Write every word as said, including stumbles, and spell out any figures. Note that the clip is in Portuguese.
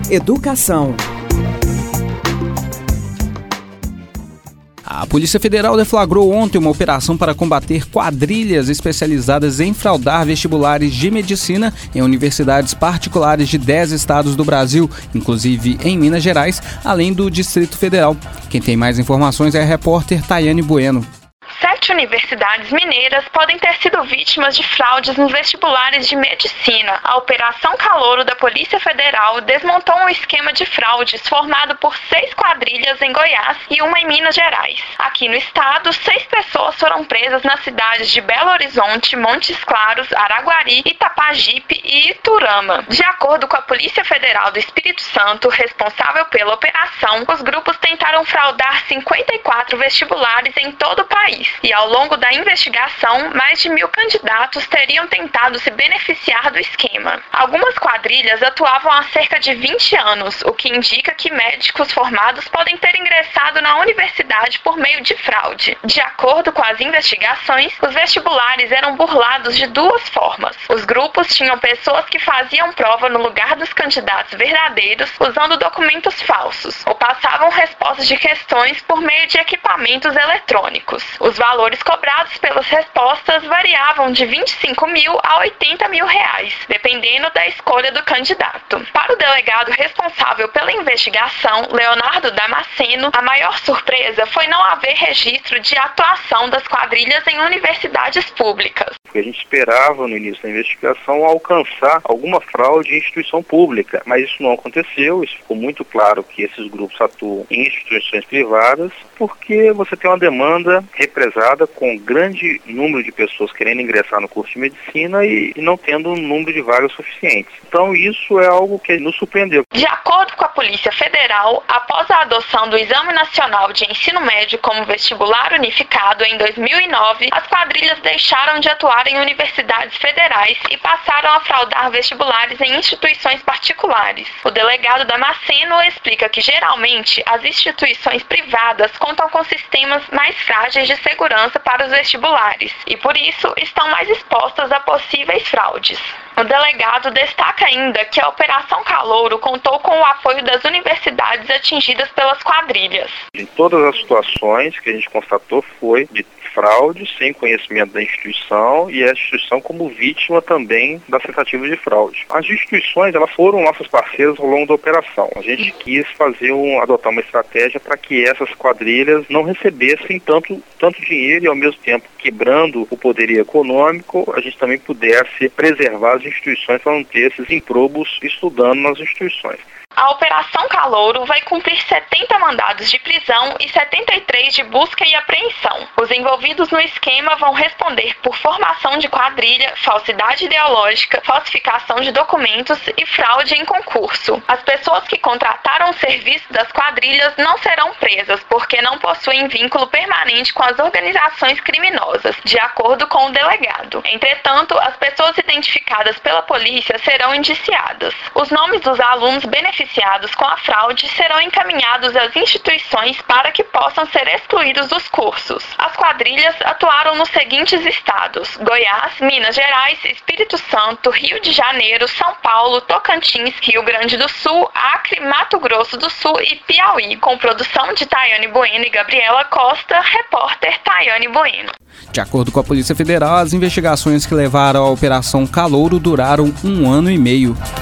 Educação. A Polícia Federal deflagrou ontem uma operação para combater quadrilhas especializadas em fraudar vestibulares de medicina em universidades particulares de dez estados do Brasil, inclusive em Minas Gerais, além do Distrito Federal. Quem tem mais informações é a repórter Tayane Bueno. Sete universidades mineiras podem ter sido vítimas de fraudes nos vestibulares de medicina. A Operação Calouro da Polícia Federal desmontou um esquema de fraudes formado por seis quadrilhas em Goiás e uma em Minas Gerais. Aqui no estado, seis pessoas foram presas nas cidades de Belo Horizonte, Montes Claros, Araguari, Itapajipe e Iturama. De acordo com a Polícia Federal do Espírito Santo, responsável pela operação, os grupos tentaram fraudar cinquenta e quatro vestibulares em todo o país. E ao longo da investigação, mais de mil candidatos teriam tentado se beneficiar do esquema. Algumas quadrilhas atuavam há cerca de vinte anos, o que indica que médicos formados podem ter ingressado na universidade por meio de fraude. De acordo com as investigações, os vestibulares eram burlados de duas formas. Os grupos tinham pessoas que faziam prova no lugar dos candidatos verdadeiros usando documentos falsos, ou passavam respostas de questões por meio de equipamentos eletrônicos. Os valores cobrados pelas respostas variavam de vinte e cinco mil a oitenta mil reais, dependendo da escolha do candidato. Para o delegado responsável pela investigação, Leonardo Damasceno, a maior surpresa foi não haver registro de atuação das quadrilhas em universidades públicas. A gente esperava no início da investigação alcançar alguma fraude em instituição pública, mas isso não aconteceu. Isso ficou muito claro que esses grupos atuam em instituições privadas, porque você tem uma demanda represada com um grande número de pessoas querendo ingressar no curso de medicina e, e não tendo um número de vagas suficientes. Então isso é algo que nos surpreendeu. De acordo com a Polícia Federal, após a adoção do Exame Nacional de Ensino Médio como vestibular unificado em dois mil e nove, as quadrilhas deixaram de atuar em universidades federais e passaram a fraudar vestibulares em instituições particulares. O delegado Damasceno explica que geralmente as instituições privadas contam com sistemas mais frágeis de segurança para os vestibulares e, por isso, estão mais expostas a possíveis fraudes. O delegado destaca ainda que a Operação Calouro contou com o apoio das universidades atingidas pelas quadrilhas. Em todas as situações que a gente constatou foi de fraude, sem conhecimento da instituição e a instituição como vítima também da tentativa de fraude. As instituições elas foram nossas parceiras ao longo da operação. A gente quis fazer um, adotar uma estratégia para que essas quadrilhas não recebessem tanto, tanto dinheiro e ao mesmo tempo quebrando o poderio econômico, a gente também pudesse preservar as instituições para não ter esses improbos estudando nas instituições. A Operação Calouro vai cumprir setenta mandados de prisão e setenta e três de busca e apreensão. Os envolvidos no esquema vão responder por formação de quadrilha, falsidade ideológica, falsificação de documentos e fraude em concurso. As pessoas que contrataram o serviço das quadrilhas não serão presas porque não possuem vínculo permanente com as organizações criminosas, de acordo com o delegado. Entretanto, as pessoas identificadas pela polícia serão indiciadas. Os nomes dos alunos beneficiados com a fraude serão encaminhados às instituições para que possam ser excluídos dos cursos. As quadrilhas atuaram nos seguintes estados: Goiás, Minas Gerais, Espírito Santo, Rio de Janeiro, São Paulo, Tocantins, Rio Grande do Sul, Acre, Mato Grosso do Sul e Piauí, com produção de Tayane Bueno e Gabriela Costa, repórter Tayane Bueno. De acordo com a Polícia Federal, as investigações que levaram à Operação Calouro duraram um ano e meio.